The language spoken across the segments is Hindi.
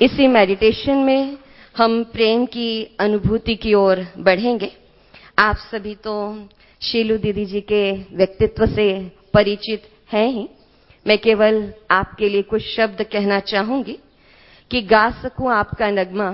इसी मेडिटेशन में हम प्रेम की अनुभूति की ओर बढ़ेंगे। आप सभी तो शीलू दीदी जी के व्यक्तित्व से परिचित हैं ही। मैं केवल आपके लिए कुछ शब्द कहना चाहूंगी कि गा सकूं आपका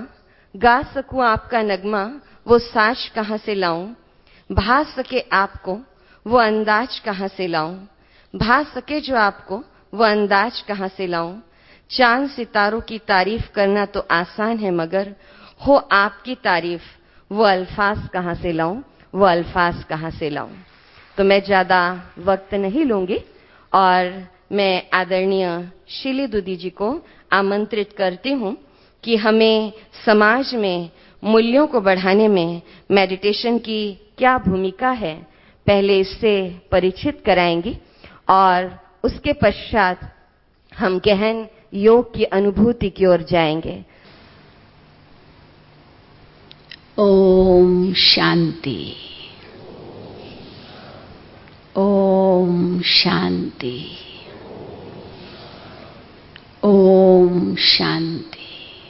नगमा, वो साज कहां से लाऊं, भा सके आपको वो अंदाज कहां से लाऊं, भा सके जो आपको वो अंदाज कहां से लाऊं। चांद सितारों की तारीफ करना तो आसान है, मगर हो आपकी तारीफ वो अल्फाज कहां से लाऊं, वो अल्फाज कहां से लाऊं। तो मैं ज्यादा वक्त नहीं लूंगी और मैं आदरणीय शीली दीदी जी को आमंत्रित करती हूं कि हमें समाज में मूल्यों को बढ़ाने में मेडिटेशन की क्या भूमिका है, पहले इससे परिचित कराएंगी और उसके पश्चात हम गहन योग की अनुभूति की ओर जाएंगे। ओम शांति, ओम शांति, ओम शांति।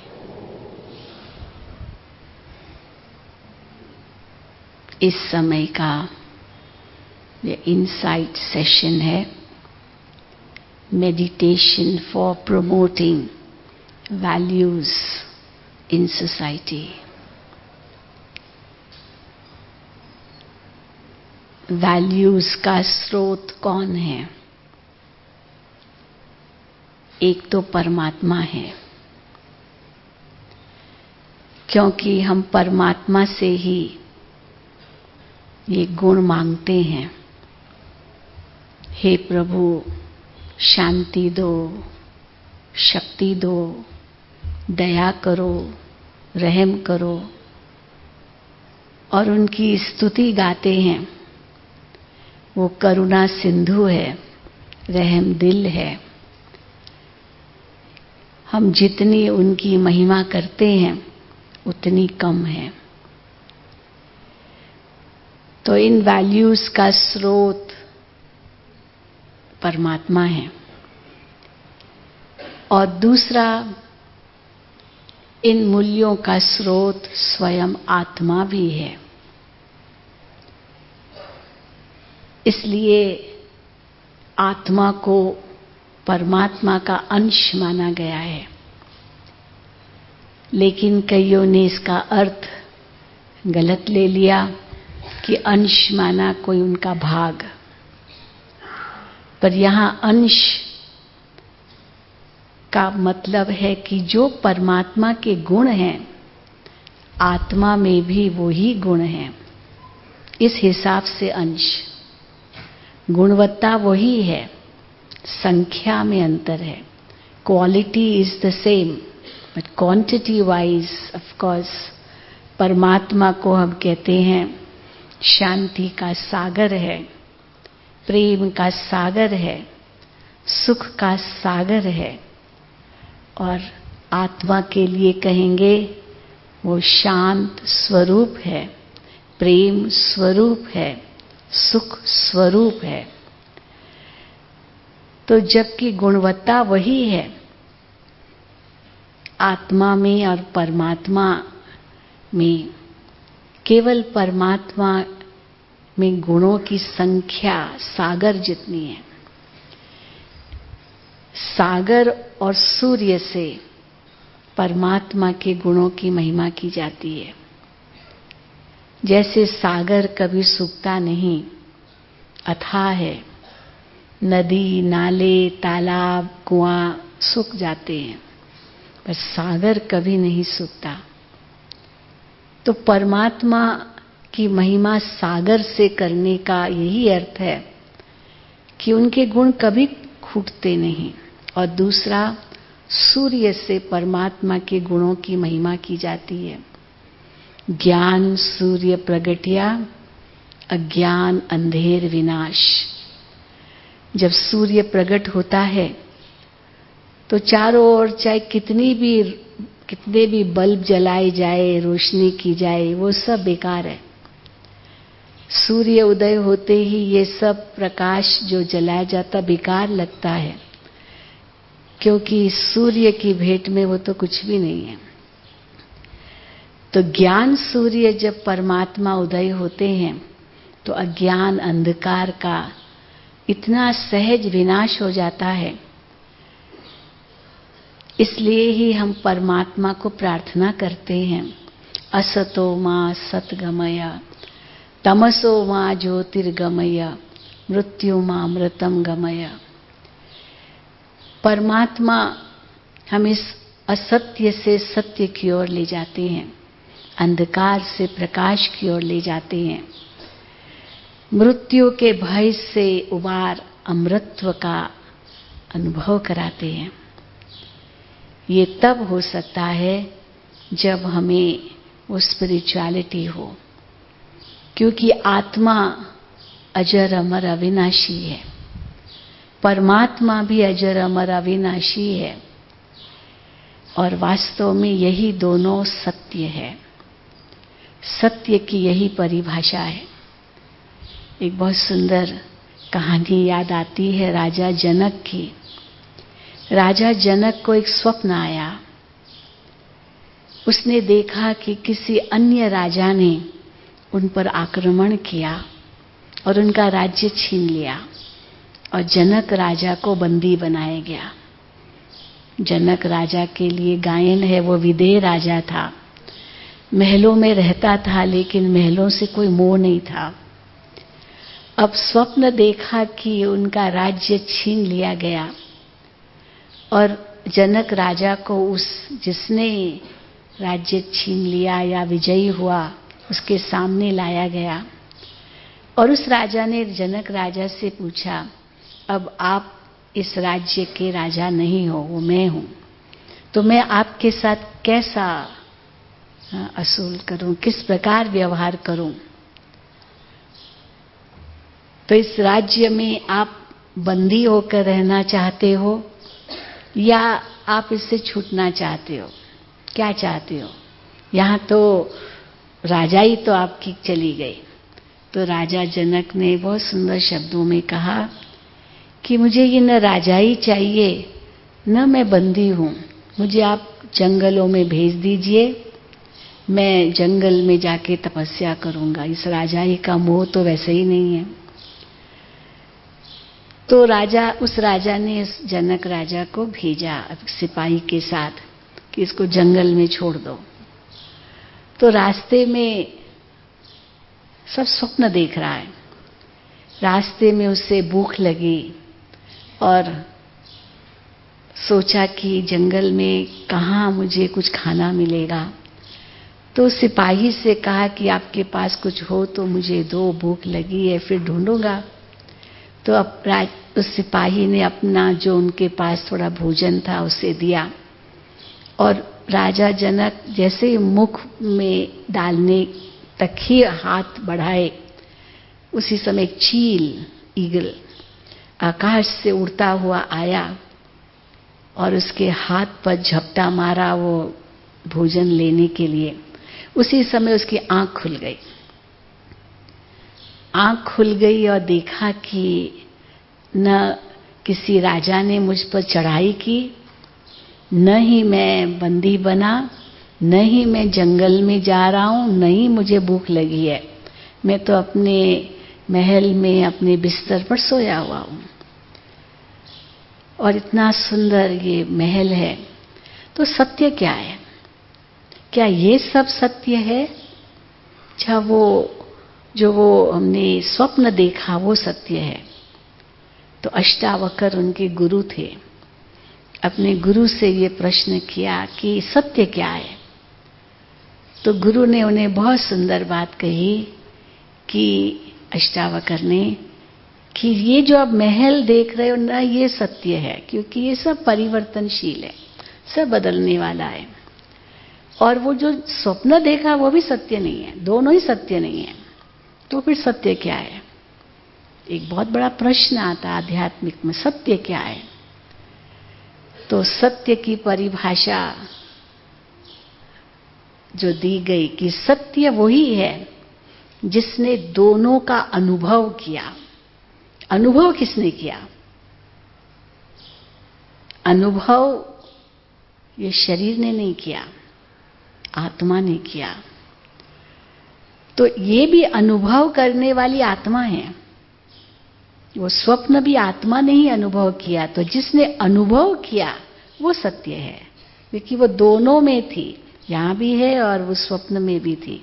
इस समय का ये इनसाइट सेशन है, meditation for promoting values in society. Values का स्रोत कौन है? एक तो परमात्मा है, क्योंकि हम परमात्मा से ही ये गुण मांगते हैं। हे प्रभु, शांति दो, शक्ति दो, दया करो, रहम करो, और उनकी स्तुति गाते हैं। वो करुणा सिंधु है, रहम दिल है। हम जितनी उनकी महिमा करते हैं उतनी कम है। तो इन वैल्यूज का स्रोत परमात्मा है, और दूसरा, इन मूल्यों का स्रोत स्वयं आत्मा भी है। इसलिए आत्मा को परमात्मा का अंश माना गया है। लेकिन कईयों ने इसका अर्थ गलत ले लिया कि अंश माना कोई उनका भाग। पर यहां अंश का मतलब है कि जो परमात्मा के गुण हैं, आत्मा में भी वही गुण हैं। इस हिसाब से अंश, गुणवत्ता वही है, संख्या में अंतर है। Quality is the same, but quantity wise of course परमात्मा को हम कहते हैं शांति का सागर है, प्रेम का सागर है, सुख का सागर है। और आत्मा के लिए कहेंगे वो शांत स्वरूप है, प्रेम स्वरूप है, सुख स्वरूप है। तो जबकि गुणवत्ता वही है आत्मा में और परमात्मा में, केवल परमात्मा में गुणों की संख्या सागर जितनी है। सागर और सूर्य से परमात्मा के गुणों की महिमा की जाती है। जैसे सागर कभी सूखता नहीं, अथाह है, नदी, नाले, तालाब, कुआं सूख जाते हैं, पर सागर कभी नहीं सूखता। तो परमात्मा की महिमा सागर से करने का यही अर्थ है कि उनके गुण कभी खूटते नहीं। और दूसरा, सूर्य से परमात्मा के गुणों की महिमा की जाती है। ज्ञान सूर्य प्रगटिया, अज्ञान अंधेर विनाश। जब सूर्य प्रकट होता है तो चारों ओर चाहे कितने भी बल्ब जलाए जाए, रोशनी की जाए, वो सब बेकार है। सूर्य उदय होते ही ये सब प्रकाश जो जलाया जाता बेकार लगता है। क्योंकि सूर्य की भेंट में वो तो कुछ भी नहीं है। तो ज्ञान सूर्य जब परमात्मा उदय होते हैं तो अज्ञान अंधकार का इतना सहज विनाश हो जाता है। इसलिए ही हम परमात्मा को प्रार्थना करते हैं, असतो मां सतगमय, तमसो मां ज्योतिर्गमय, मृत्यु मां अमृतम गमय। परमात्मा हम इस असत्य से सत्य की ओर ले जाते हैं, अंधकार से प्रकाश की ओर ले जाते हैं, मृत्यु के भय से उबार अमृतत्व का अनुभव कराते हैं। ये तब हो सकता है जब हमें वो स्पिरिचुअलिटी हो, क्योंकि आत्मा अजर अमर अविनाशी है, परमात्मा भी अजर अमर अविनाशी है, और वास्तव में यही दोनों सत्य है। सत्य की यही परिभाषा है। एक बहुत सुंदर कहानी याद आती है राजा जनक की। राजा जनक को एक स्वप्न आया। उसने देखा कि किसी अन्य राजा ने उन पर आक्रमण किया और उनका राज्य छीन लिया, और जनक राजा को बंदी बनाया गया। जनक राजा के लिए गायन है, वो विदेह राजा था, महलों में रहता था, लेकिन महलों से कोई मोह नहीं था। अब स्वप्न देखा कि उनका राज्य छीन लिया गया और जनक राजा को उस जिसने राज्य छीन लिया या विजयी हुआ उसके सामने लाया गया, और उस राजा ने जनक राजा से पूछा, अब आप इस राज्य के राजा नहीं हो, वो मैं हूं, तो मैं आपके साथ कैसा असूल करूं, किस प्रकार व्यवहार करूं? तो इस राज्य में आप बंदी होकर रहना चाहते हो या आप इससे छूटना चाहते हो? क्या चाहते हो? यहां तो राजा ही तो आपकी चली गई। तो राजा जनक ने बहुत सुंदर शब्दों में कहा कि मुझे ये न राजा ही चाहिए न मैं बंदी हूं, मुझे आप जंगलों में भेज दीजिए, मैं जंगल में जाके तपस्या करूंगा। इस राजा ही का मोह तो वैसे ही नहीं है। तो उस राजा ने इस जनक राजा को भेजा सिपाही के साथ कि इसको जंगल में छोड़ दो। तो रास्ते में सब स्वप्न देख रहा है। रास्ते में उसे भूख लगी और सोचा कि जंगल में कहाँ मुझे कुछ खाना मिलेगा। तो सिपाही से कहा कि आपके पास कुछ हो तो मुझे दो, भूख लगी है, फिर ढूंढूंगा। तो अब उस सिपाही ने अपना जो उनके पास थोड़ा भोजन था उसे दिया, और राजा जनक जैसे ही मुख में डालने तक ही हाथ बढ़ाए, उसी समय एक चील, ईगल आकाश से उड़ता हुआ आया और उसके हाथ पर झपटा मारा वो भोजन लेने के लिए। उसी समय उसकी आंख खुल गई। आंख खुल गई और देखा कि न किसी राजा ने मुझ पर चढ़ाई की, न ही मैं बंदी बना, न ही मैं जंगल में जा रहा हूं, न ही मुझे भूख लगी है। मैं तो अपने महल में अपने बिस्तर पर सोया हुआ हूं और इतना सुंदर ये महल है। तो सत्य क्या है? क्या ये सब सत्य है? अच्छा, जो हमने स्वप्न देखा वो सत्य है? तो अष्टावक्र उनके गुरु थे। अपने गुरु से ये प्रश्न किया कि सत्य क्या है? तो गुरु ने उन्हें बहुत सुंदर बात कही कि अष्टावक्र ने कि ये जो आप महल देख रहे हो ना, ये सत्य है, क्योंकि ये सब परिवर्तनशील है, सब बदलने वाला है। और वो जो स्वप्न देखा वो भी सत्य नहीं है, दोनों ही सत्य नहीं है। तो फिर सत्य क्या है? एक बहुत बड़ा प्रश्न आता आध्यात्मिक में, सत्य क्या है? तो सत्य की परिभाषा जो दी गई कि सत्य वही है जिसने दोनों का अनुभव किया। अनुभव किसने किया? अनुभव ये शरीर ने नहीं किया, आत्मा ने किया। तो ये भी अनुभव करने वाली आत्मा है। वो स्वप्न भी आत्मा ने ही अनुभव किया। तो जिसने अनुभव किया वो सत्य है, क्योंकि वो दोनों में थी, यहां भी है और वो स्वप्न में भी थी।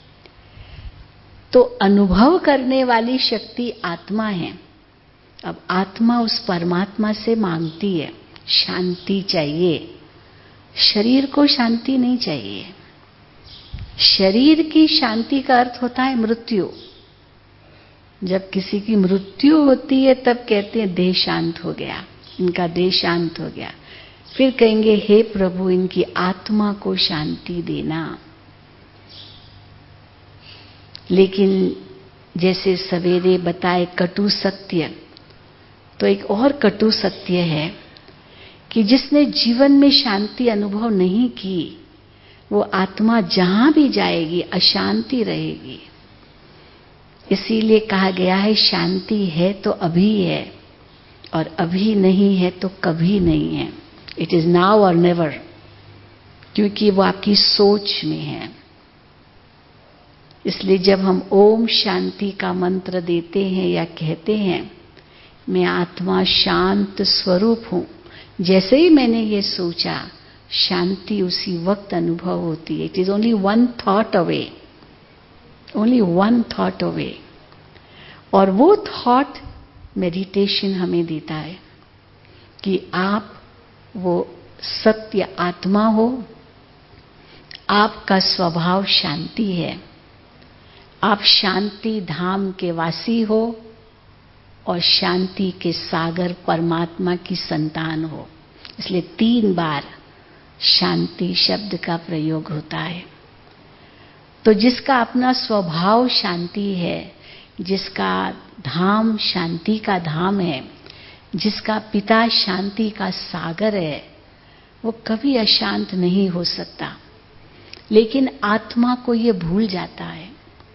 तो अनुभव करने वाली शक्ति आत्मा है। अब आत्मा उस परमात्मा से मांगती है, शांति चाहिए। शरीर को शांति नहीं चाहिए। शरीर की शांति का अर्थ होता है मृत्यु। जब किसी की मृत्यु होती है तब कहते हैं देह शांत हो गया, इनका देह शांत हो गया। फिर कहेंगे हे प्रभु इनकी आत्मा को शांति देना। लेकिन जैसे सवेरे बताए कटु सत्य, तो एक और कटु सत्य है कि जिसने जीवन में शांति अनुभव नहीं की, वो आत्मा जहां भी जाएगी अशांति रहेगी। इसीलिए कहा गया है शांति है तो अभी है, और अभी नहीं है तो कभी नहीं है। इट इज नाउ और नेवर, क्योंकि वो आपकी सोच में है। इसलिए जब हम ओम शांति का मंत्र देते हैं या कहते हैं मैं आत्मा शांत स्वरूप हूं, जैसे ही मैंने ये सोचा शांति उसी वक्त अनुभव होती है। It is only one thought away, only one thought away. और वो थॉट मेडिटेशन हमें देता है कि आप वो सत्य आत्मा हो, आपका स्वभाव शांति है, आप शांति धाम के वासी हो और शांति के सागर परमात्मा की संतान हो। इसलिए 3 बार शांति शब्द का प्रयोग होता है। तो जिसका अपना स्वभाव शांति है, जिसका धाम शांति का धाम है, जिसका पिता शांति का सागर है, वो कभी अशांत नहीं हो सकता। लेकिन आत्मा को ये भूल जाता है।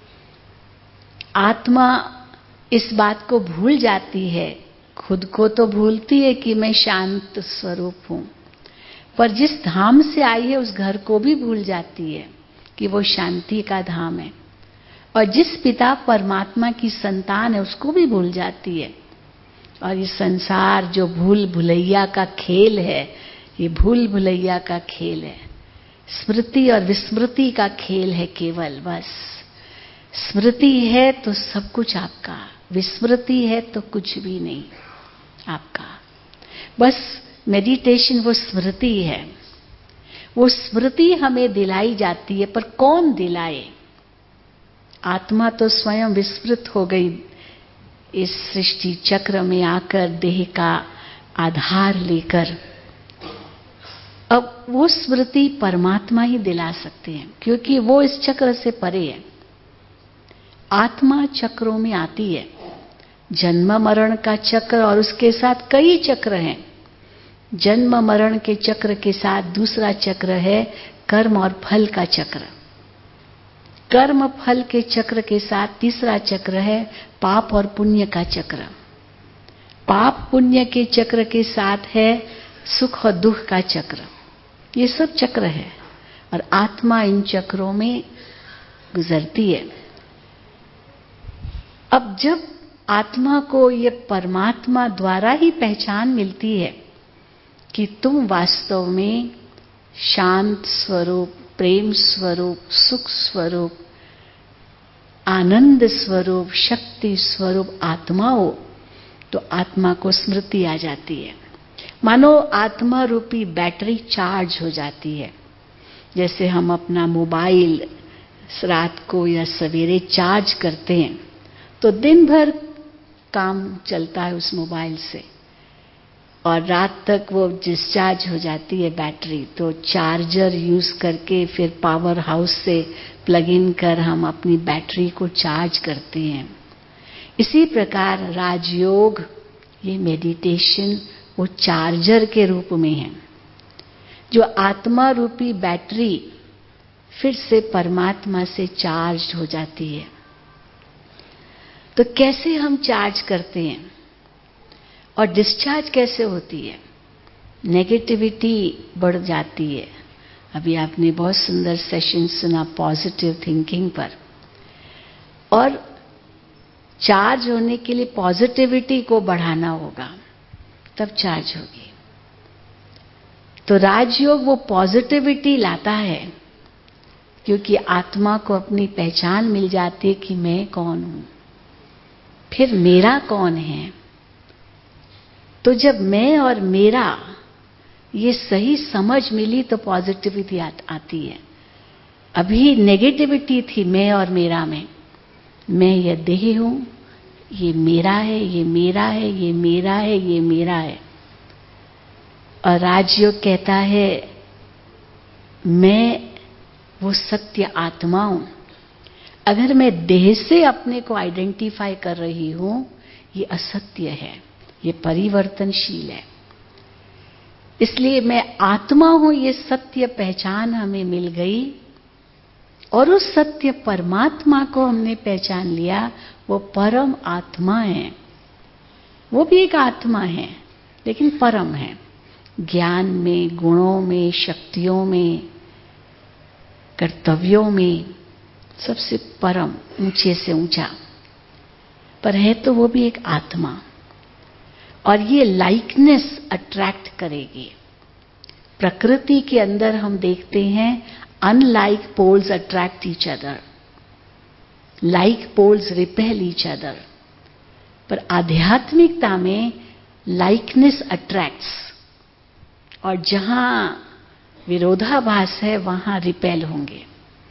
आत्मा इस बात को भूल जाती है, खुद को तो भूलती है कि मैं शांत स्वरूप हूं, पर जिस धाम से आई है उस घर को भी भूल जाती है कि वो शांति का धाम है। और जिस पिता परमात्मा की संतान है उसको भी भूल जाती है। और ये संसार जो भूल भुलैया का खेल है, ये भूल भुलैया का खेल है, स्मृति और विस्मृति का खेल है केवल। बस स्मृति है तो सब कुछ आपका, विस्मृति है तो कुछ भी नहीं आपका। बस मेडिटेशन वो स्मृति है, वो स्मृति हमें दिलाई जाती है। पर कौन दिलाए? आत्मा तो स्वयं विस्मृत हो गई इस सृष्टि चक्र में आकर, देह का आधार लेकर। अब वो स्मृति परमात्मा ही दिला सकते हैं, क्योंकि वो इस चक्र से परे है। आत्मा चक्रों में आती है, जन्म मरण का चक्र और उसके साथ कई चक्र हैं। जन्म मरण के चक्र के साथ दूसरा चक्र है कर्म और फल का चक्र। कर्म फल के चक्र के साथ तीसरा चक्र है पाप और पुण्य का चक्र। पाप पुण्य के चक्र के साथ है सुख और दुख का चक्र। ये सब चक्र है और आत्मा इन चक्रों में गुजरती है। अब जब आत्मा को ये परमात्मा द्वारा ही पहचान मिलती है कि तुम वास्तव में शांत स्वरूप, प्रेम स्वरूप, सुख स्वरूप, आनंद स्वरूप, शक्ति स्वरूप आत्मा हो, तो आत्मा को स्मृति आ जाती है। मानो आत्मा रूपी बैटरी चार्ज हो जाती है। जैसे हम अपना मोबाइल रात को या सवेरे चार्ज करते हैं तो दिन भर काम चलता है उस मोबाइल से, और रात तक वो डिस्चार्ज हो जाती है बैटरी। तो चार्जर यूज करके फिर पावर हाउस से प्लग इन कर हम अपनी बैटरी को चार्ज करते हैं। इसी प्रकार राजयोग, ये मेडिटेशन वो चार्जर के रूप में है, जो आत्मा रूपी बैटरी फिर से परमात्मा से चार्ज हो जाती है। तो कैसे हम चार्ज करते हैं और डिस्चार्ज कैसे होती है? नेगेटिविटी बढ़ जाती है। अभी आपने बहुत सुंदर सेशन सुना पॉजिटिव थिंकिंग पर, और चार्ज होने के लिए पॉजिटिविटी को बढ़ाना होगा, तब चार्ज होगी। तो राजयोग वो पॉजिटिविटी लाता है, क्योंकि आत्मा को अपनी पहचान मिल जाती है कि मैं कौन हूं, फिर मेरा कौन है। तो जब मैं और मेरा ये सही समझ मिली तो पॉजिटिविटी आती है। अभी नेगेटिविटी थी मैं और मेरा में, मैं ये देह हूं, ये मेरा है, ये मेरा है, ये मेरा है, ये मेरा है। और राजयोग कहता है मैं वो सत्य आत्मा हूं। अगर मैं देह से अपने को आइडेंटिफाई कर रही हूं, ये असत्य है, ये परिवर्तनशील है। इसलिए मैं आत्मा हूं, ये सत्य पहचान हमें मिल गई, और उस सत्य परमात्मा को हमने पहचान लिया। वो परम आत्मा है, वो भी एक आत्मा है लेकिन परम है, ज्ञान में, गुणों में, शक्तियों में, कर्तव्यों में सबसे परम, ऊंचे से ऊंचा, पर है तो वो भी एक आत्मा। और ये लाइकनेस अट्रैक्ट करेगी। प्रकृति के अंदर हम देखते हैं unlike poles attract each other, like poles repel each other. पर आध्यात्मिकता में लाइकनेस अट्रैक्ट्स, और जहां विरोधाभास है वहां रिपेल होंगे।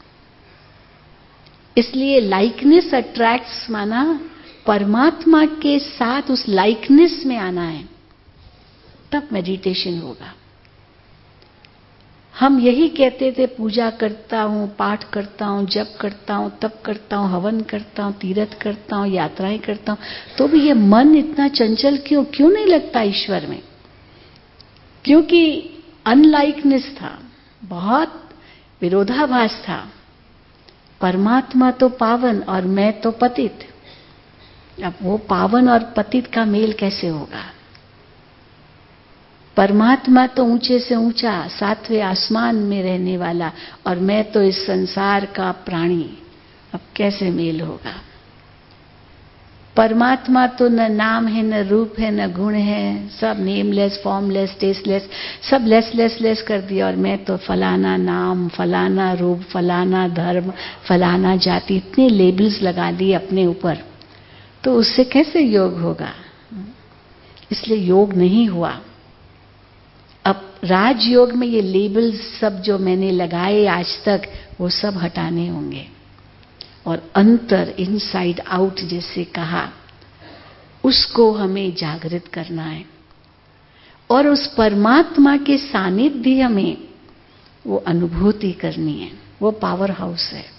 इसलिए लाइकनेस अट्रैक्ट्स माना परमात्मा के साथ उस लाइकनेस में आना है, तब मेडिटेशन होगा। हम यही कहते थे पूजा करता हूं, पाठ करता हूं, जप करता हूं, तप करता हूं, हवन करता हूं, तीर्थ करता हूं, यात्राएं करता हूं, तो भी ये मन इतना चंचल क्यों नहीं लगता ईश्वर में? क्योंकि अनलाइकनेस था, बहुत विरोधाभास था। परमात्मा तो पावन और मैं तो पतित। अब वो पावन और पतित का मेल कैसे होगा? परमात्मा तो ऊंचे से ऊंचा, सातवें आसमान में रहने वाला, और मैं तो इस संसार का प्राणी। अब कैसे मेल होगा? परमात्मा तो न नाम है, न रूप है, न गुण है, सब नेमलेस, फॉर्मलेस, टेस्टलेस, सब लेस कर दिया। और मैं तो फलाना नाम, फलाना रूप, फलाना धर्म, फलाना जाति, इतने लेबल्स लगा दिए अपने ऊपर, तो उससे कैसे योग होगा? इसलिए योग नहीं हुआ। अब राजयोग में ये लेबल्स सब जो मैंने लगाए आज तक, वो सब हटाने होंगे, और अंतर, इनसाइड आउट जैसे कहा, उसको हमें जागृत करना है। और उस परमात्मा के सानिध्य में वो अनुभूति करनी है। वो पावर हाउस है,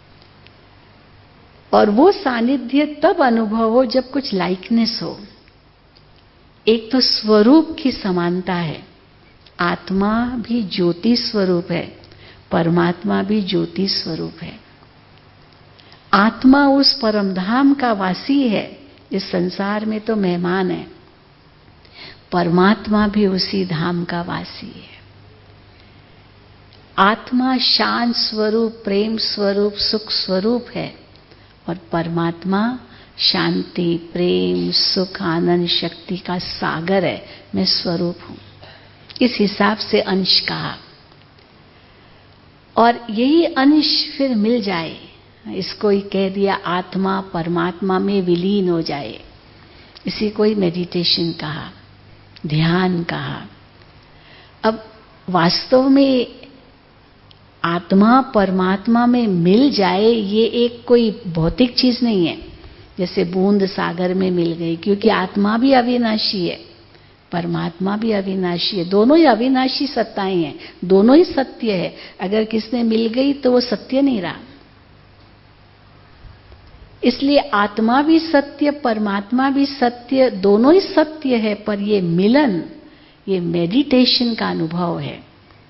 और वो सानिध्य तब अनुभव हो जब कुछ लाइकनेस हो। एक तो स्वरूप की समानता है, आत्मा भी ज्योति स्वरूप है, परमात्मा भी ज्योति स्वरूप है। आत्मा उस परमधाम का वासी है, इस संसार में तो मेहमान है। परमात्मा भी उसी धाम का वासी है। आत्मा शांत स्वरूप, प्रेम स्वरूप, सुख स्वरूप है, और परमात्मा शांति, प्रेम, सुख, आनंद, शक्ति का सागर है। मैं स्वरूप हूं। इस हिसाब से अंश कहा, और यही अंश फिर मिल जाए, इसको ही कह दिया आत्मा परमात्मा में विलीन हो जाए। इसी को ही मेडिटेशन कहा, ध्यान कहा। अब वास्तव में आत्मा परमात्मा में मिल जाए, ये एक कोई भौतिक चीज नहीं है, जैसे बूंद सागर में मिल गई, क्योंकि आत्मा भी अविनाशी है, परमात्मा भी अविनाशी है। दोनों ही अविनाशी सत्ताएं हैं, दोनों ही सत्य है। अगर किसने मिल गई तो वो सत्य नहीं रहा। इसलिए आत्मा भी सत्य, परमात्मा भी सत्य, दोनों ही सत्य है। पर ये मिलन, ये मेडिटेशन का अनुभव है,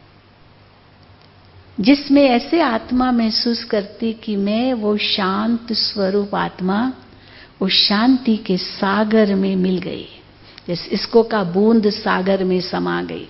जिसमें ऐसे आत्मा महसूस करती कि मैं वो शांत स्वरूप आत्मा, उस शांति के सागर में मिल गई। जैसे इसको का बूंद सागर में समा गई।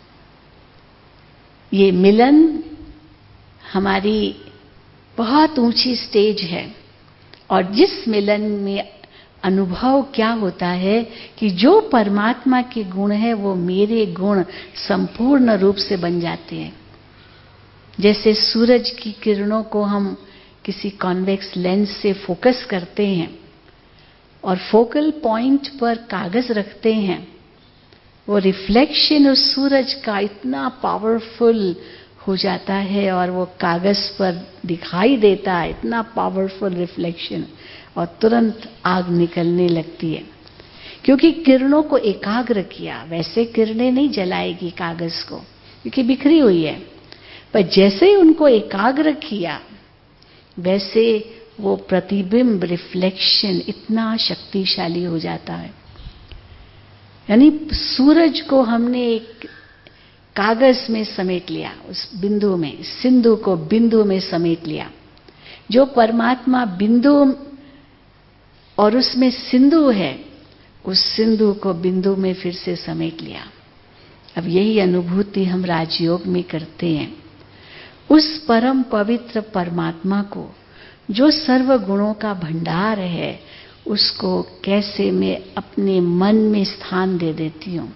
ये मिलन हमारी बहुत ऊंची स्टेज है, और जिस मिलन में अनुभव क्या होता है कि जो परमात्मा के गुण है वो मेरे गुण संपूर्ण रूप से बन जाते हैं। जैसे सूरज की किरणों को हम किसी कॉन्वेक्स लेंस से फोकस करते हैं और फोकल पॉइंट पर कागज रखते हैं, वो रिफ्लेक्शन उस सूरज का इतना पावरफुल हो जाता है और वो कागज पर दिखाई देता है, इतना पावरफुल रिफ्लेक्शन, और तुरंत आग निकलने लगती है क्योंकि किरणों को एकाग्र किया। वैसे किरणें नहीं जलाएगी कागज को क्योंकि बिखरी हुई है, पर जैसे ही उनको एकाग्र किया वैसे वो प्रतिबिंब रिफ्लेक्शन इतना शक्तिशाली हो जाता है। यानी सूरज को हमने एक कागज में समेट लिया, उस बिंदु में, सिंधु को बिंदु में समेट लिया। जो परमात्मा बिंदु और उसमें सिंधु है, उस सिंधु को बिंदु में फिर से समेट लिया। अब यही अनुभूति हम राजयोग में करते हैं। उस परम पवित्र परमात्मा को, जो सर्व गुणों का भंडार है, उसको कैसे मैं अपने मन में स्थान दे देती हूँ,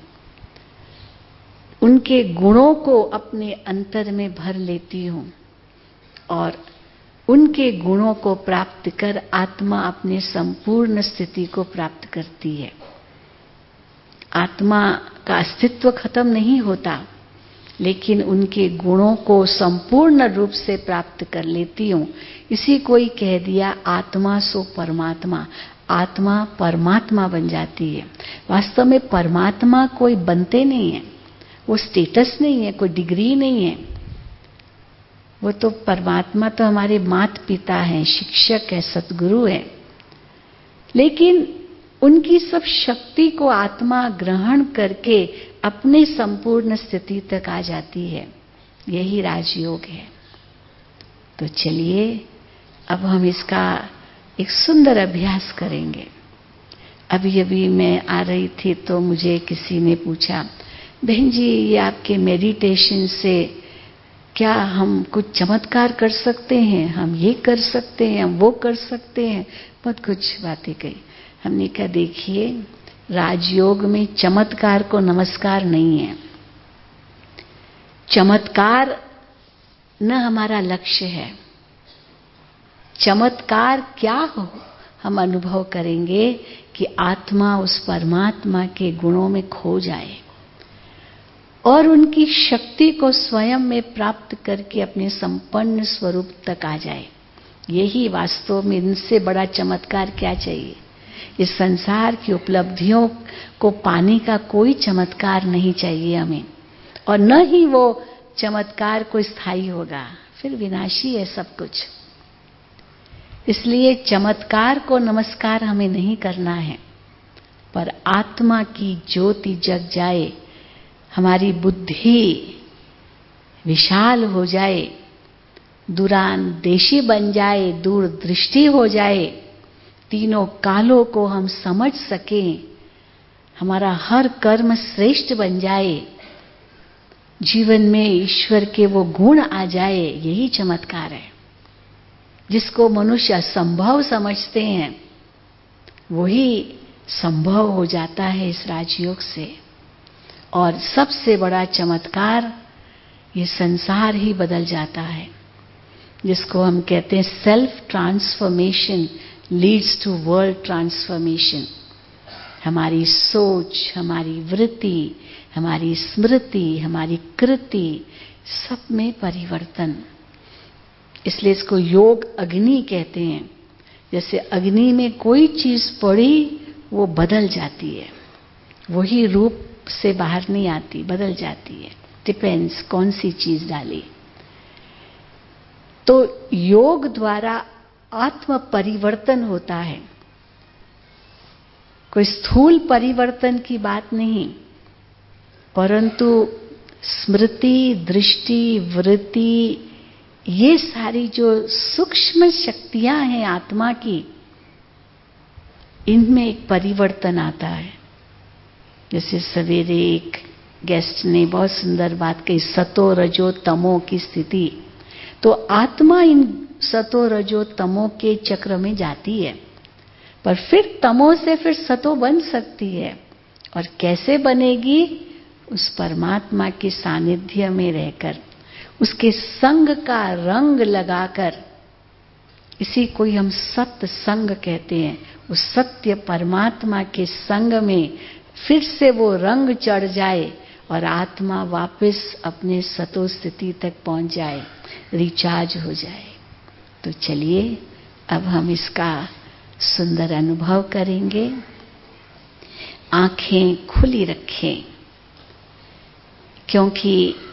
उनके गुणों को अपने अंतर में भर लेती हूँ, और उनके गुणों को प्राप्त कर आत्मा अपने संपूर्ण स्थिति को प्राप्त करती है। आत्मा का अस्तित्व खत्म नहीं होता, लेकिन उनके गुणों को संपूर्ण रूप से प्राप्त कर लेती हूँ। इसी कोई कह दिया आत्मा सो परमात्मा, आत्मा परमात्मा बन जाती है। वास्तव में परमात्मा कोई बनते नहीं है, वो स्टेटस नहीं है, कोई डिग्री नहीं है। वो तो परमात्मा तो हमारे माता पिता हैं, शिक्षक है, सतगुरु है, लेकिन उनकी सब शक्ति को आत्मा ग्रहण करके अपने संपूर्ण स्थिति तक आ जाती है। यही राजयोग है। तो चलिए अब हम इसका एक सुंदर अभ्यास करेंगे। अभी अभी मैं आ रही थी तो मुझे किसी ने पूछा, बहन जी ये आपके मेडिटेशन से क्या हम कुछ चमत्कार कर सकते हैं, हम ये कर सकते हैं, हम वो कर सकते हैं, बहुत कुछ बातें कही। हमने कहा देखिए, राजयोग में चमत्कार को नमस्कार नहीं है। चमत्कार न हमारा लक्ष्य है। चमत्कार क्या हो, हम अनुभव करेंगे कि आत्मा उस परमात्मा के गुणों में खो जाए और उनकी शक्ति को स्वयं में प्राप्त करके अपने संपन्न स्वरूप तक आ जाए। यही वास्तव में, इनसे बड़ा चमत्कार क्या चाहिए। इस संसार की उपलब्धियों को पाने का कोई चमत्कार नहीं चाहिए हमें, और न ही वो चमत्कार कोई स्थायी होगा, फिर विनाशी है सब कुछ। इसलिए चमत्कार को नमस्कार हमें नहीं करना है, पर आत्मा की ज्योति जग जाए, हमारी बुद्धि विशाल हो जाए, दूरांदेशी बन जाए, दूरदृष्टि हो जाए, तीनों कालों को हम समझ सकें, हमारा हर कर्म श्रेष्ठ बन जाए, जीवन में ईश्वर के वो गुण आ जाए, यही चमत्कार है। जिसको मनुष्य असंभव समझते हैं वही संभव हो जाता है इस राजयोग से। और सबसे बड़ा चमत्कार, ये संसार ही बदल जाता है, जिसको हम कहते हैं self transformation leads to world transformation. हमारी सोच, हमारी वृत्ति, हमारी स्मृति, हमारी कृति, सब में परिवर्तन। इसलिए इसको योग अग्नि कहते हैं। जैसे अग्नि में कोई चीज पड़ी वो बदल जाती है, वही रूप से बाहर नहीं आती, बदल जाती है, डिपेंड्स कौन सी चीज डाली। तो योग द्वारा आत्म परिवर्तन होता है, कोई स्थूल परिवर्तन की बात नहीं, परंतु स्मृति, दृष्टि, वृत्ति, ये सारी जो सूक्ष्म शक्तियां हैं आत्मा की, इनमें एक परिवर्तन आता है। जैसे सवेरे एक गेस्ट ने बहुत सुंदर बात कही, सतो रजो तमो की स्थिति। तो आत्मा इन सतो रजो तमो के चक्र में जाती है, पर फिर तमो से फिर सतो बन सकती है। और कैसे बनेगी? उस परमात्मा के सानिध्य में रहकर, उसके संग का रंग लगाकर। इसी को ही हम सत्य संग कहते हैं। उस सत्य परमात्मा के संग में फिर से वो रंग चढ़ जाए और आत्मा वापस अपने सतो स्थिति तक पहुंच जाए, रिचार्ज हो जाए। तो चलिए अब हम इसका सुंदर अनुभव करेंगे। आंखें खुली रखें, क्योंकि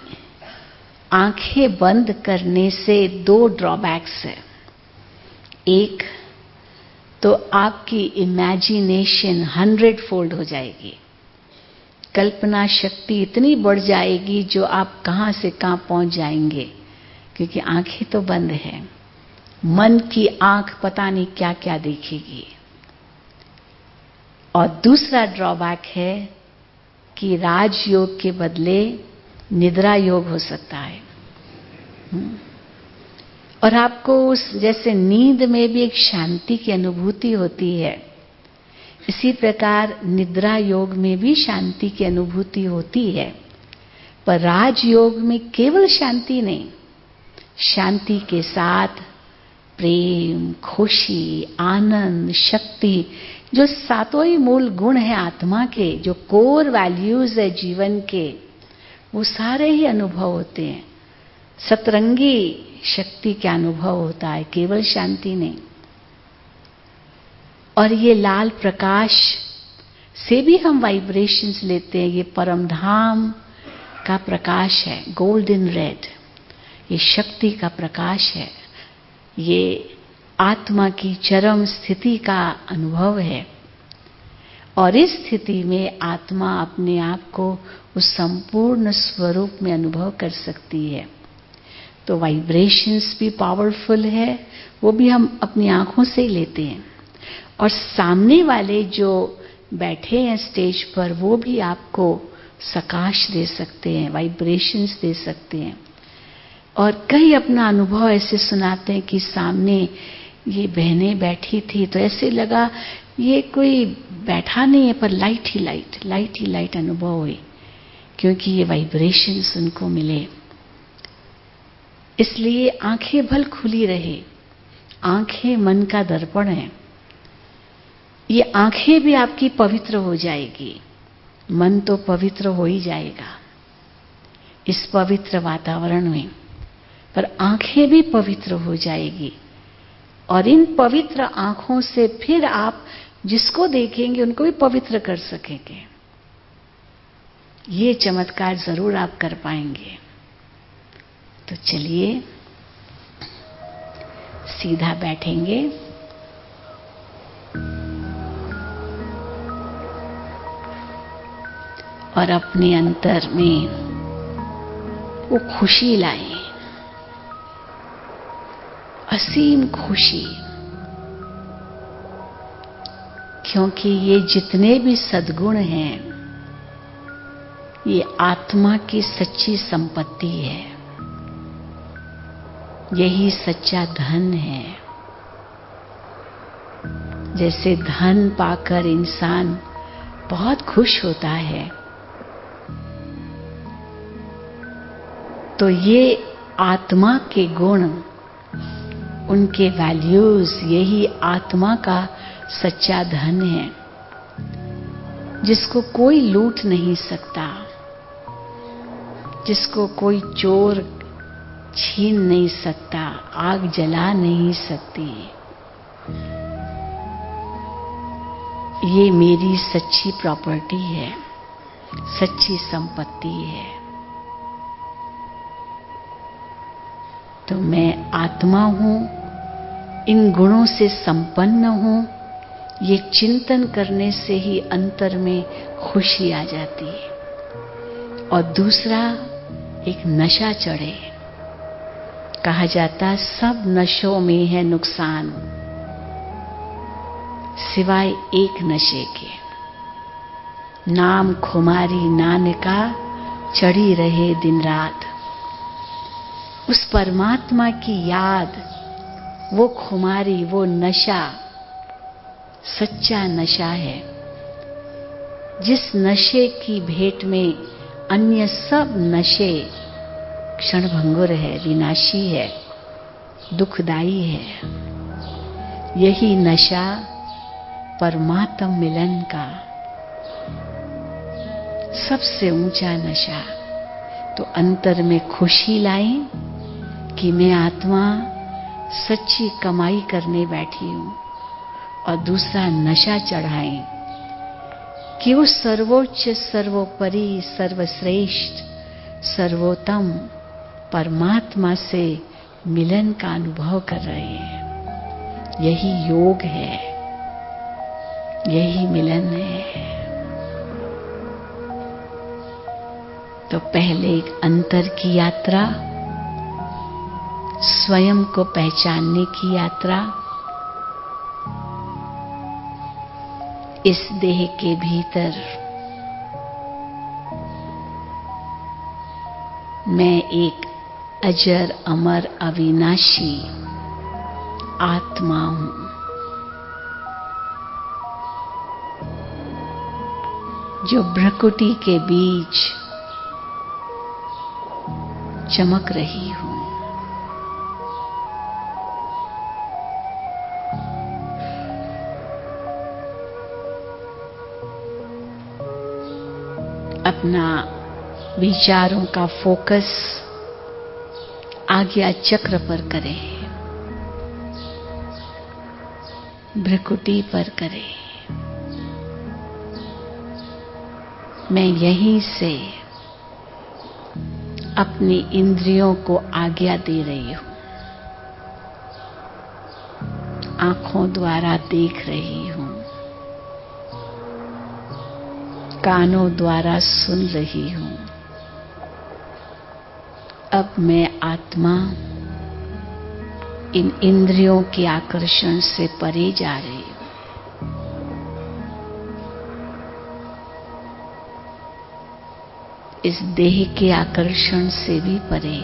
आंखें बंद करने से 2 ड्रॉबैक्स है। एक तो आपकी इमेजिनेशन 100-फोल्ड हो जाएगी, कल्पना शक्ति इतनी बढ़ जाएगी जो आप कहां से कहां पहुंच जाएंगे, क्योंकि आंखें तो बंद है। मन की आंख पता नहीं क्या क्या देखेगी। और दूसरा ड्रॉबैक है कि राजयोग के बदले निद्रा योग हो सकता है। और आपको उस जैसे नींद में भी एक शांति की अनुभूति होती है, इसी प्रकार निद्रा योग में भी शांति की अनुभूति होती है। पर राजयोग में केवल शांति नहीं, शांति के साथ प्रेम, खुशी, आनंद, शक्ति, जो 7 ही मूल गुण हैं आत्मा के, जो कोर वैल्यूज है जीवन के, वो सारे ही अनुभव होते हैं। सतरंगी शक्ति का अनुभव होता है, केवल शांति नहीं। और ये लाल प्रकाश से भी हम वाइब्रेशंस लेते हैं। ये परम धाम का प्रकाश है, गोल्डन रेड। ये शक्ति का प्रकाश है, ये आत्मा की चरम स्थिति का अनुभव है। और इस स्थिति में आत्मा अपने आप को उस संपूर्ण स्वरूप में अनुभव कर सकती है। तो वाइब्रेशंस भी पावरफुल है, वो भी हम अपनी आंखों से ही लेते हैं। और सामने वाले जो बैठे हैं स्टेज पर, वो भी आपको सकाश दे सकते हैं, वाइब्रेशंस दे सकते हैं। और कई अपना अनुभव ऐसे सुनाते हैं कि सामने ये बहनें बैठी थी तो ऐसे लगा ये कोई बैठा नहीं है, पर लाइट ही लाइट अनुभव हुई, क्योंकि ये वाइब्रेशंस उनको मिले। इसलिए आंखें भल खुली रहे। आंखें मन का दर्पण है। ये आंखें भी आपकी पवित्र हो जाएगी, मन तो पवित्र हो ही जाएगा इस पवित्र वातावरण में, पर आंखें भी पवित्र हो जाएगी। और इन पवित्र आंखों से फिर आप जिसको देखेंगे उनको भी पवित्र कर सकेंगे। ये चमत्कार जरूर आप कर पाएंगे। तो चलिए सीधा बैठेंगे। और अपने अंतर में वो खुशी लाएं, असीम खुशी। क्योंकि ये जितने भी सद्गुण हैं, ये आत्मा की सच्ची संपत्ति है, यही सच्चा धन है। जैसे धन पाकर इंसान बहुत खुश होता है, तो ये आत्मा के गुण, उनके वैल्यूज, यही आत्मा का सच्चा धन है, जिसको कोई लूट नहीं सकता, जिसको कोई चोर छीन नहीं सकता, आग जला नहीं सकती। ये मेरी सच्ची प्रॉपर्टी है, सच्ची संपत्ति है। तो मैं आत्मा हूं, इन गुणों से संपन्न हूं। ये चिंतन करने से ही अंतर में खुशी आ जाती है। और दूसरा, एक नशा चढ़े। कहा जाता सब नशों में है नुकसान, सिवाय एक नशे के, नाम खुमारी नानका चढ़ी रहे दिन रात। उस परमात्मा की याद, वो खुमारी, वो नशा सच्चा नशा है। जिस नशे की भेंट में अन्य सब नशे क्षणभंगुर है, विनाशी है, दुखदाई है, यही नशा परमात्म मिलन का सबसे ऊंचा नशा। तो अंतर में खुशी लाएं कि मैं आत्मा सच्ची कमाई करने बैठी हूं, और दूसरा नशा चढ़ाएं कि उस सर्वोच्च, सर्वोपरि, सर्वश्रेष्ठ, सर्वोत्तम परमात्मा से मिलन का अनुभव कर रहे हैं। यही योग है, यही मिलन है। तो पहले एक अंतर की यात्रा, स्वयं को पहचानने की यात्रा, इस देह के भीतर मैं एक अजर अमर अविनाशी आत्मा हूं। जो भ्रकुटी के बीच चमक रही हूं। अपना विचारों का फोकस आज्ञा चक्र पर करें, भ्रकुटी पर करें। मैं यहीं से अपनी इंद्रियों को आज्ञा दे रही हूं, आंखों द्वारा देख रही हूं, कानों द्वारा सुन रही हूं। अब मैं आत्मा इन इंद्रियों के आकर्षण से परे जा रही हूं। इस देह के आकर्षण से भी परे।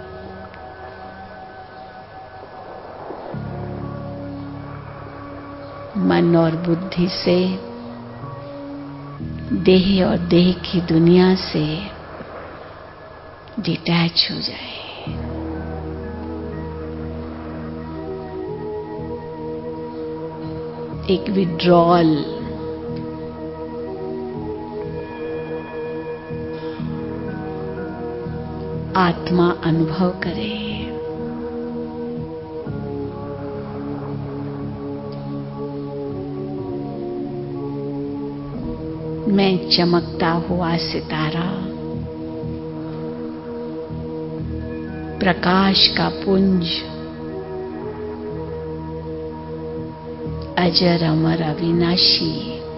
मन और बुद्धि से, देह और देह की दुनिया से डिटैच हो जाए। एक विड्रॉल, आत्मा अनुभव करे। मैं चमकता हुआ सितारा, प्रकाश का पुंज, अजर अमर अविनाशी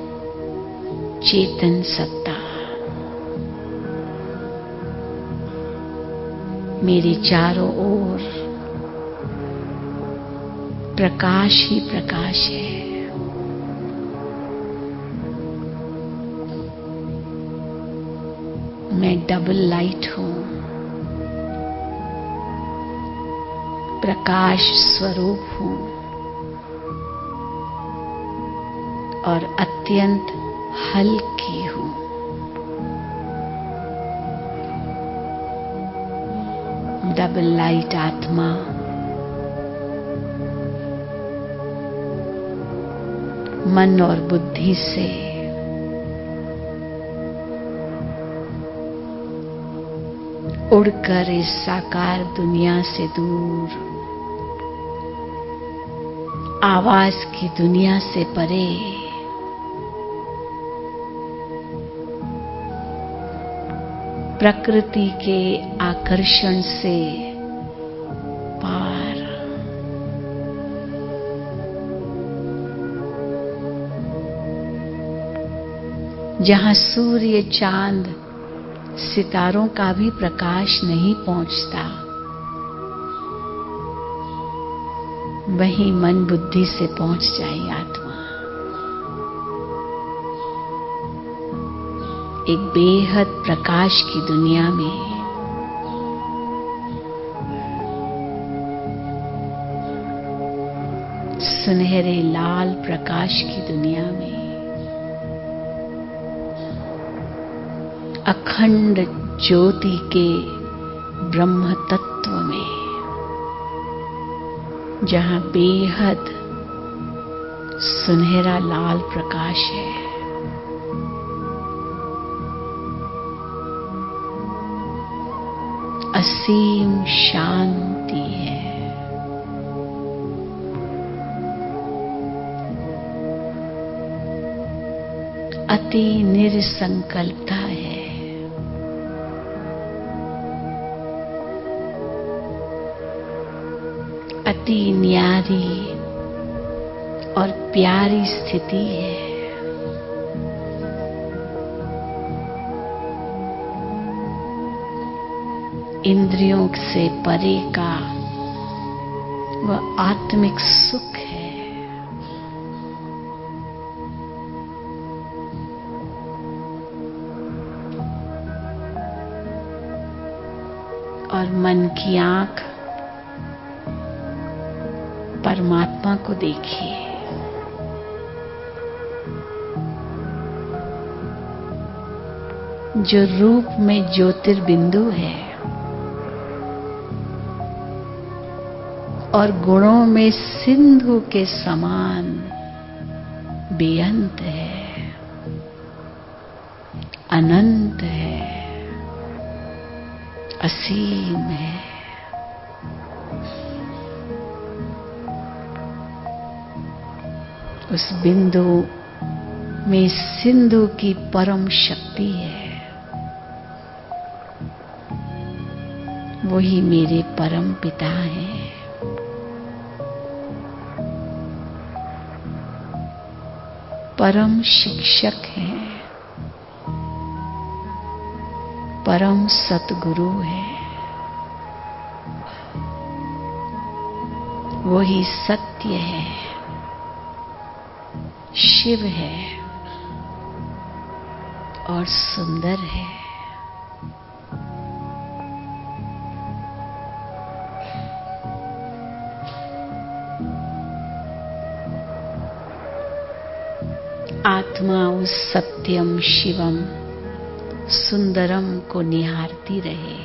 चेतन सत्ता, मेरे चारों ओर प्रकाश ही प्रकाश है। मैं डबल लाइट हूं, प्रकाश स्वरूप हूं और अत्यंत हल्की हूं। डबल लाइट आत्मा मन और बुद्धि से उड़कर इस साकार दुनिया से दूर, आवाज की दुनिया से परे, प्रकृति के आकर्षण से पार, जहां सूर्य, चांद, सितारों का भी प्रकाश नहीं पहुंचता, वहीं मन बुद्धि से पहुंच जाए आत्मा। एक बेहद प्रकाश की दुनिया में सुनहरे लाल प्रकाश की दुनिया में अखंड ज्योति के ब्रह्म तत्व में जहां बेहद सुनहरा लाल प्रकाश है, असीम शांति है। अति निरसंकल्पता है। अति न्यारी और प्यारी स्थिति है। इंद्रियों से परे का वह आत्मिक सुख है। और मन की आंख परमात्मा को देखिए। जो रूप में ज्योतिर्बिंदु है और गुणों में सिंधु के समान बेअंत है, अनंत है, असीम है। उस बिंदु में सिंधु की परम शक्ति है। वही मेरे परम पिता हैं। परम शिक्षक हैं, परम सतगुरु है। वही सत्य है, शिव है और सुंदर है। आत्मा उस सत्यम शिवम सुंदरम को निहारती रहे।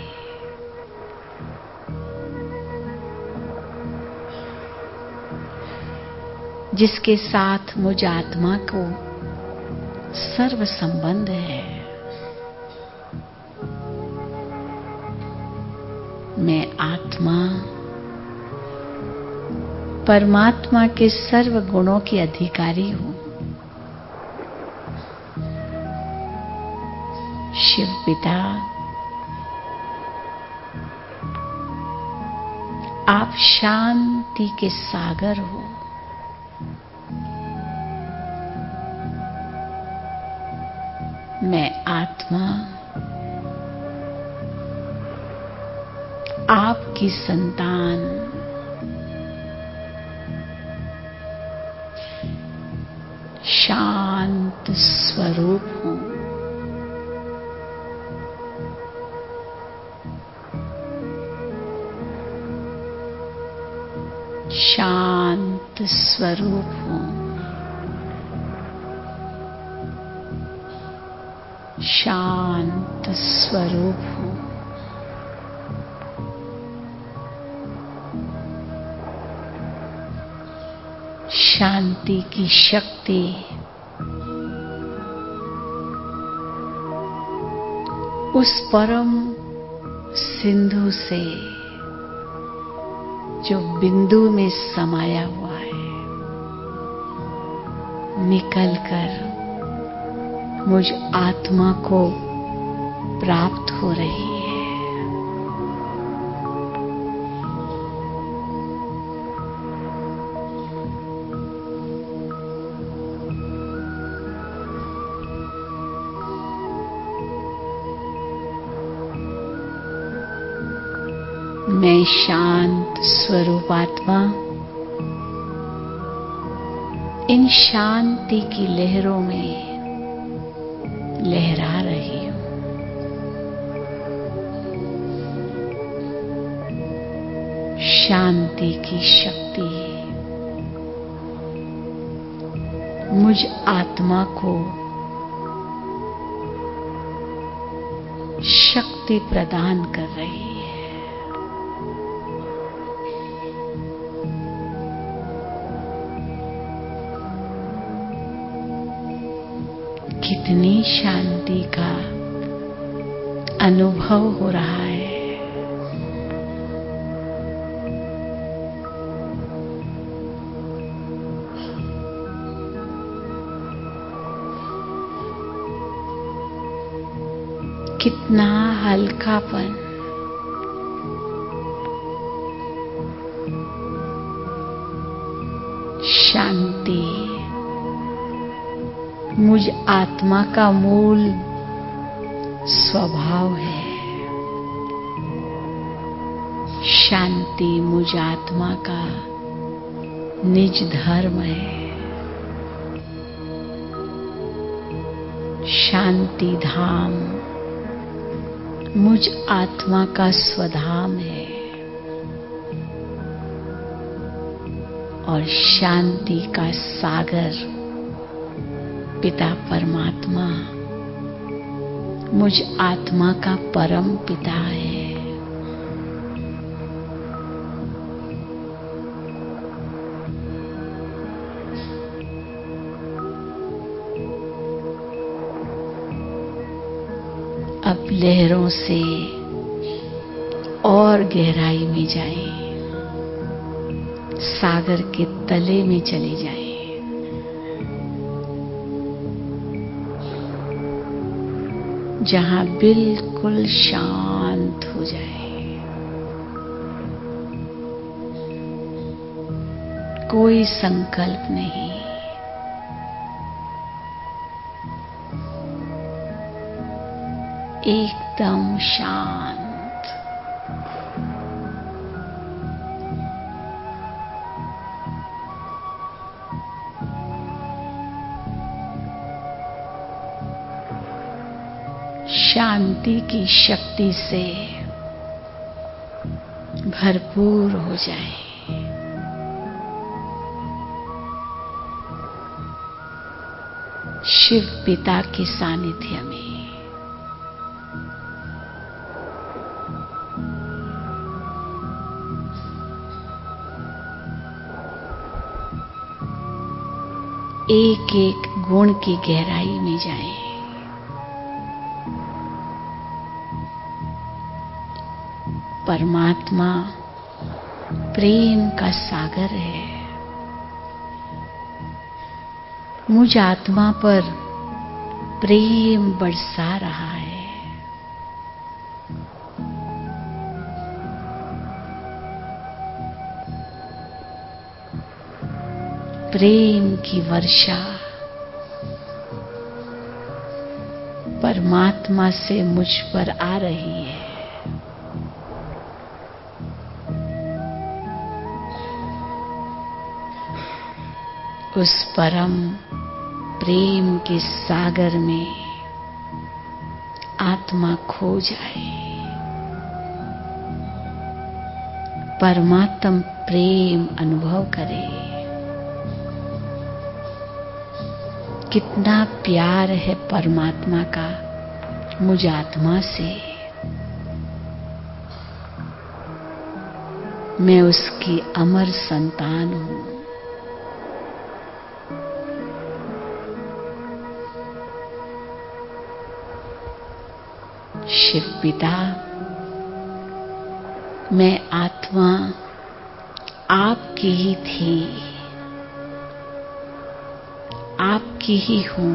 जिसके साथ मुझ आत्मा को सर्व संबंध है। मैं आत्मा परमात्मा के सर्व गुणों की अधिकारी हूं। शिव पिता, आप शांति के सागर हो। मैं आत्मा आपकी संतान, शांत स्वरूप हूं। शांत स्वरूप हूं। शांत स्वरूप हूं। शांति की शक्ति उस परम सिंधु से जो बिंदु में समाया हुआ है, निकलकर मुझ आत्मा को प्राप्त हो रही है। मैं शांत स्वरूप आत्मा इन शांति की लहरों में लहरा रही हूं। शांति की शक्ति मुझ आत्मा को शक्ति प्रदान कर रही है। कितनी शांति का अनुभव हो रहा है। कितना हल्कापन, शांति मुझ आत्मा का मूल स्वभाव है। शांति मुझ आत्मा का निज धर्म है। शांति धाम मुझ आत्मा का स्वधाम है। और शांति का सागर पिता परमात्मा मुझ आत्मा का परम पिता है। अब लहरों से और गहराई में जाएं, सागर के तले में चले जाएं। जहां बिल्कुल शांत हो जाए, कोई संकल्प नहीं, एकदम शांत। शांति की शक्ति से भरपूर हो जाए। शिव पिता के सानिध्य में एक एक गुण की गहराई में जाएं। परमात्मा प्रेम का सागर है। मुझ आत्मा पर प्रेम बरसा रहा है। प्रेम की वर्षा परमात्मा से मुझ पर आ रही है। उस परम प्रेम के सागर में आत्मा खो जाए। परमात्म प्रेम अनुभव करे। कितना प्यार है परमात्मा का मुझ आत्मा से। मैं उसकी अमर संतान हूं। शिव पिता, मैं आत्मा आपकी ही थी, आपकी ही हूं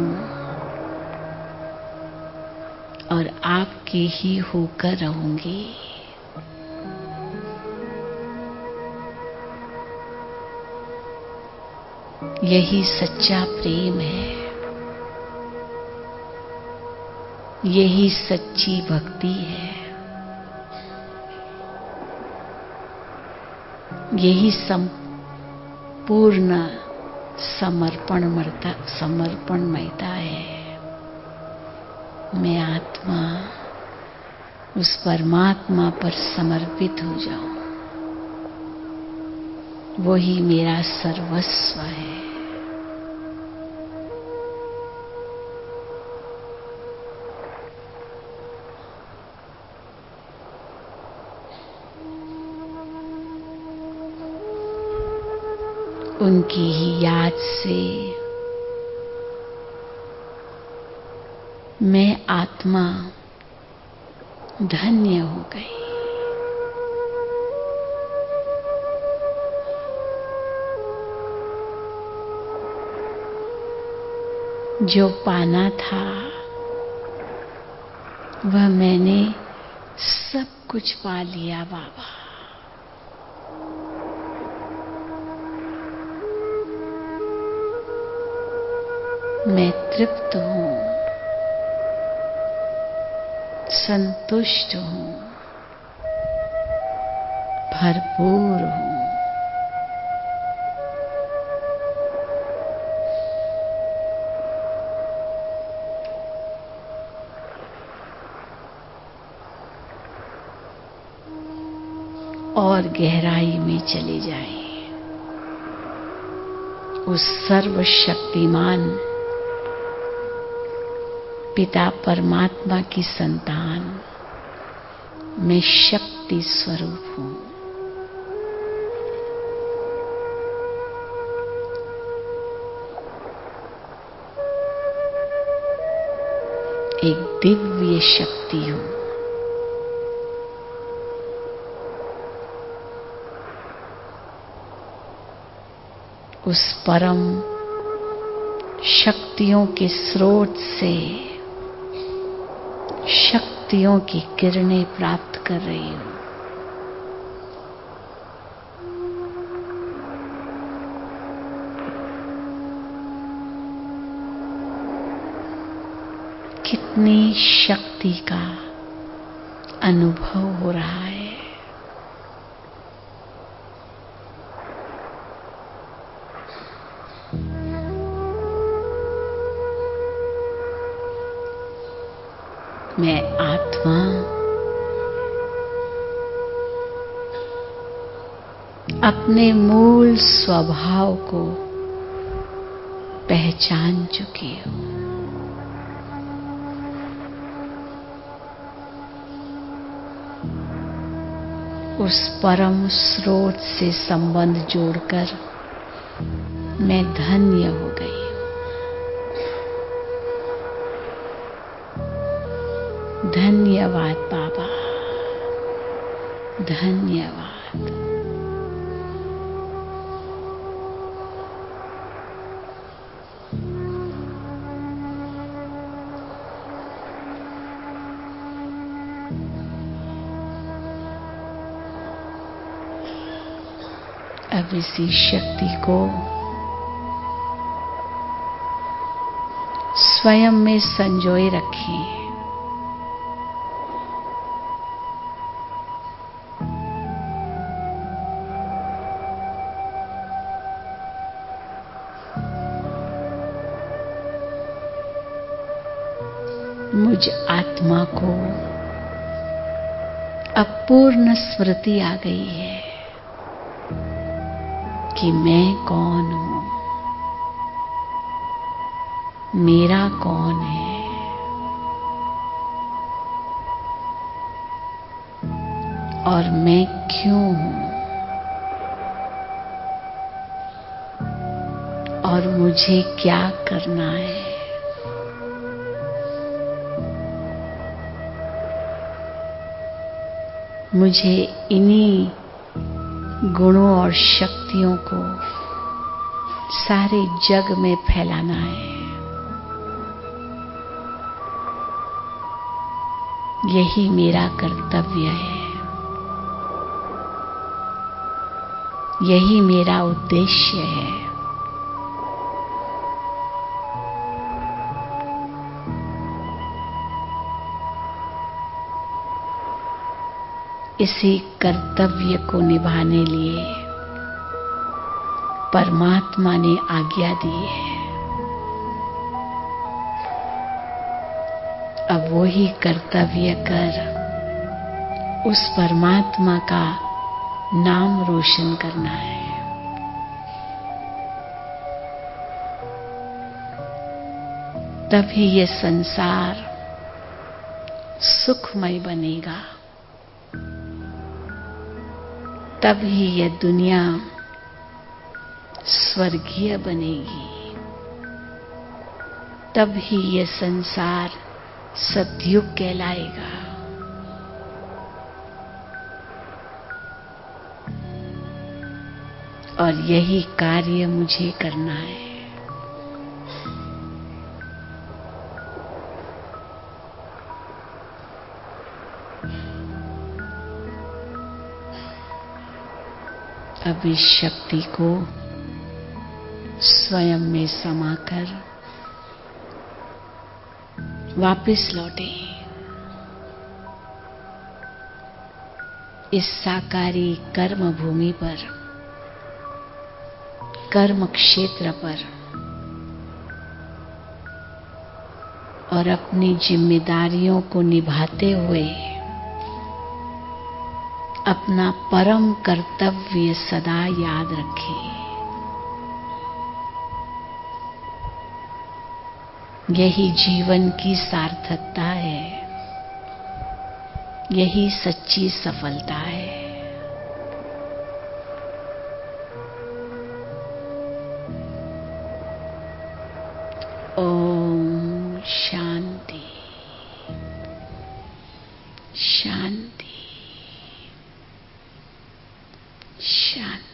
और आपकी ही होकर रहूंगी। यही सच्चा प्रेम है। यही सच्ची भक्ति है। यही संपूर्ण समर्पणमयता है। मैं आत्मा उस परमात्मा पर समर्पित हो जाऊं। वही मेरा सर्वस्व है। उनकी ही याद से मैं आत्मा धन्य हो गई। जो पाना था वह मैंने सब कुछ पा लिया बाबा। मैं तृप्त हूं, संतुष्ट हूं, भरपूर हूं। और गहराई में चले जाए उस सर्वशक्तिमान पिता परमात्मा की संतान। मैं शक्ति स्वरूप हूं। एक दिव्य शक्ति हूं। उस परम शक्तियों के स्रोत से शक्तियों की किरणें प्राप्त कर रही हूं। कितनी शक्ति का अनुभव हो रहा है। मैं आत्मा अपने मूल स्वभाव को पहचान चुकी हूं। उस परम स्रोत से संबंध जोड़कर मैं धन्य हो गई। धन्यवाद बाबा, धन्यवाद। अब इसी शक्ति को स्वयं में संजोए रखें। मुझ आत्मा को अपूर्ण स्मृति आ गई है कि मैं कौन हूं, मेरा कौन है, और मैं क्यों हूं, और मुझे क्या करना है। मुझे इन्हीं गुणों और शक्तियों को सारे जग में फैलाना है। यही मेरा कर्तव्य है। यही मेरा उद्देश्य है। इसी कर्तव्य को निभाने लिए परमात्मा ने आज्ञा दी है। अब वो ही कर्तव्य कर उस परमात्मा का नाम रोशन करना है। तभी ये संसार सुखमय बनेगा, तभी ये दुनिया स्वर्गीय बनेगी, तभी ये संसार सतयुग कहलाएगा। और यही कार्य मुझे करना है। अब इस शक्ति को स्वयं में समाकर वापस लौटे इस साकारी कर्म भूमि पर, कर्म क्षेत्र पर, और अपनी जिम्मेदारियों को निभाते हुए अपना परम कर्तव्य सदा याद रखें। यही जीवन की सार्थकता है, यही सच्ची सफलता है। ओम शांति शांति शांति।